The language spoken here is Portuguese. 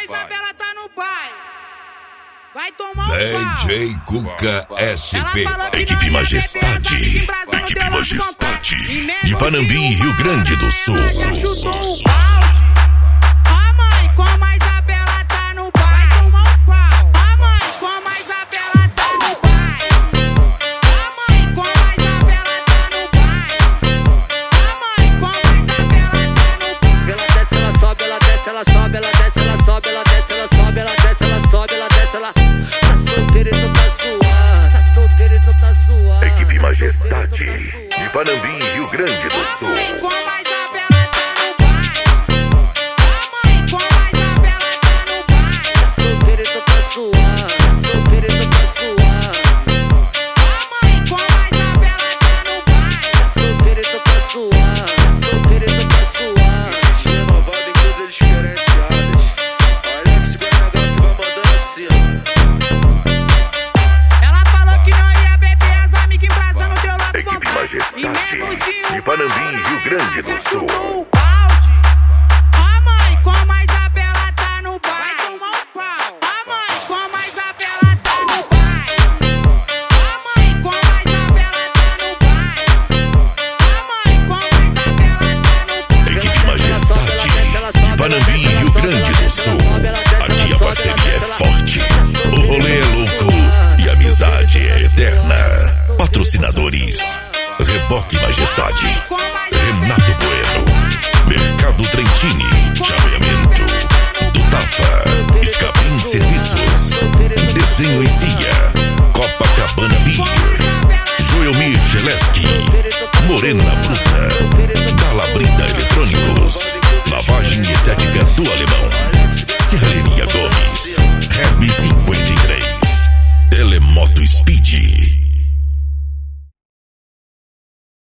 Isabela tá no pai. Vai tomar um DJ Cuca SP. Equipe Majestade. Equipe Majestade. De Panambi, Rio Grande do Sul. Chutou o balde. A mãe, como a Isabela tá no pai. Vai tomar um pau. A mãe, como a Isabela tá no pai. A mãe, como a Isabela tá no pai. A mãe, como a Isabela tá no pai. Ela desce, ela sobe, ela desce, ela sobe, ela desce, ela sobe, ela desce, ela sobe, ela desce, ela sobe, ela desce, ela. Tá solteiro, então tá suave. Tá solteiro, então tá suave. Equipe Majestade. De Panambi, Rio Grande do A Sul. mãe, como a Isabela tá no pai. A mãe, como a Isabela tá no pai. Tá solteiro, então tá suave. Tá solteiro, então tá suave. A mãe, como a Isabela tá no pai. Tá solteiro, então tá suave. Tá solteiro, então tá suave. Renovado em coisas diferenciadas. Olha que esse BNH que vai mandando assim, Ela falou que não ia beber, as amigas embrasando, deu logo Equipe vontade. Majestade. E menos de De Panambi, Rio Grande já do Sul. chutou o balde. A mãe, como a Isabela tá no pai. Vai tomar um pau. A mãe, como a Isabela tá no pai. A mãe, como a Isabela tá no pai. A mãe, como a Isabela tá no pai. Equipe Majestade. De Panambi, Rio Grande do Sul. Aqui a parceria é forte. O rolê é louco e a amizade é eterna. Patrocinadores: Reboque Majestade, Renato Bueno, Mercado Trentini, Chaveamento, do Tafa, Escapim Serviços, Desenho em Cia, Copacabana Beer, Joelmir Cheleski, Morena Bruta, Calabrita Eletrônicos, Lavagem Estética do Alemão, Serralheria Gomes, Herb 53, Telemoto Speed.